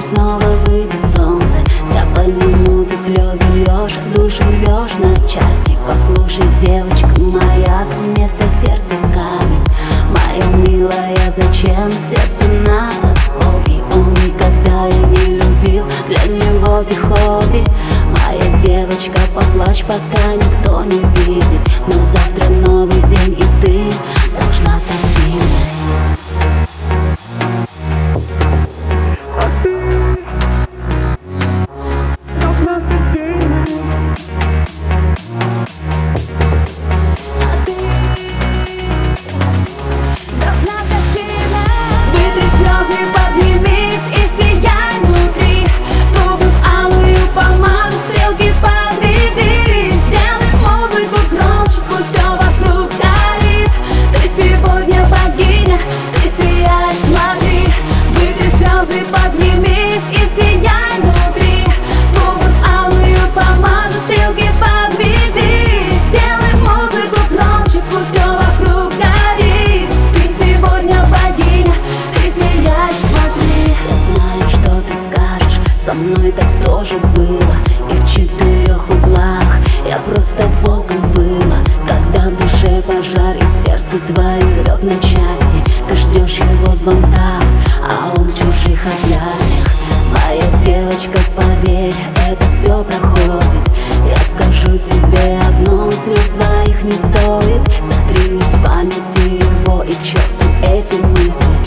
снова выйдет солнце. Зря по нему ты слезы льешь, душу рвешь на части. Послушай, девочка моя, там вместо сердца камень. Моя милая, зачем сердце на осколки? Он никогда и не любил, для него ты хобби. Моя девочка, поплачь, пока никто не видит. Но завтра новый день, и ты должна стать сильной. Поднимись и сияй внутри. Губы алую помаду, стрелки подведи. Сделай музыку громче, пусть все вокруг горит. Ты сегодня богиня, ты сияешь, смотри. Я знаю, что ты скажешь, со мной так тоже было. И в 4 углах я просто волком выла. Когда в душе пожар и сердце твое рвет на части. Ты ждешь его звонка, а он в чужих объятиях. Моя девочка, поверь, это все проходит. Я скажу тебе одно, слез твоих не стоит. Сотри из памяти его и к черту эти мысли.